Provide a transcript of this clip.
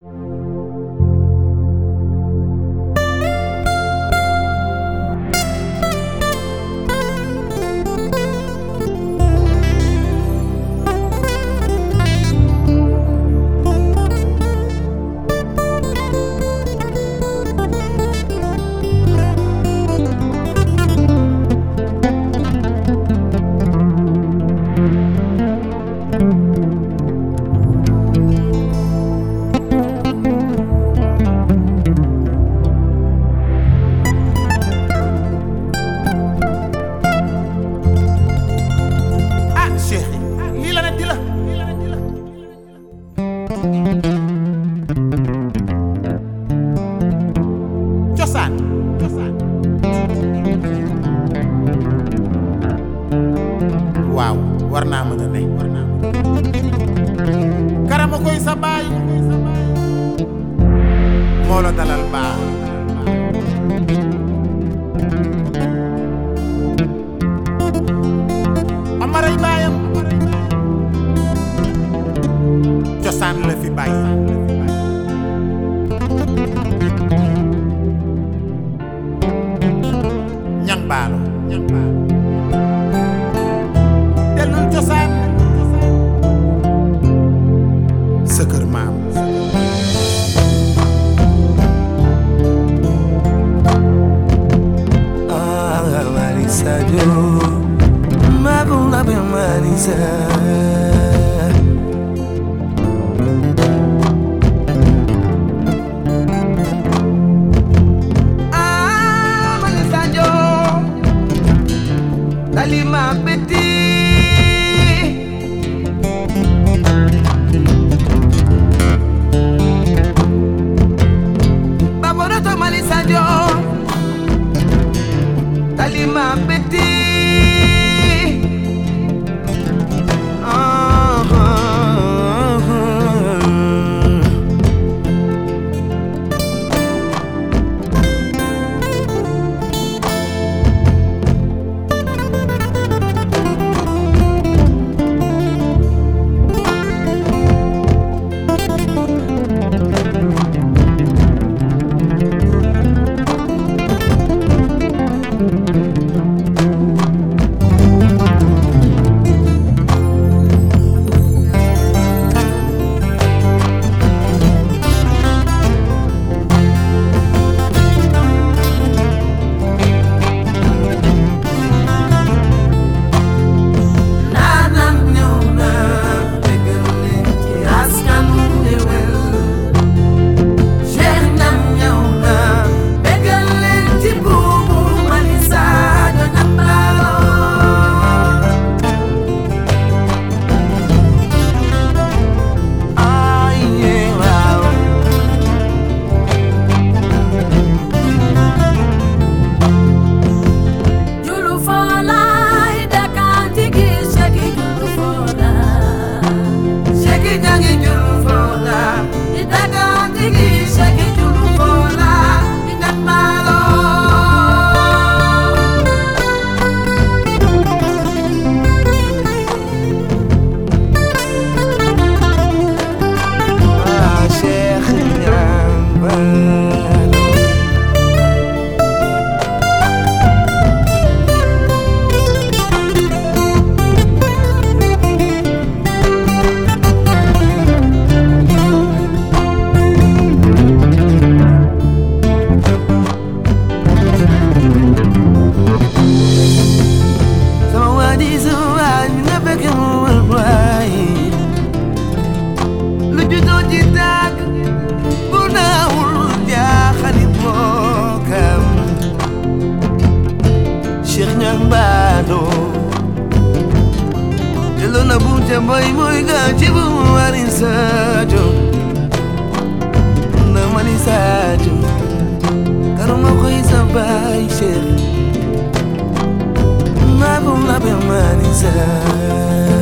waaw war naa mën a ne karama koy sa baay moo la dalal baa amaray baayam cosaan la fi bàyyi ñang baalo dellul cosaan sa kër maam Marisa jo mabula be Marisa Marisa jo dalima beti baboroto Marisa jo dalima beti Elona bunja boy boy gajibu Marisa jo na Marisa jo karama koy sa baay Cheikh ma bum la be Marisa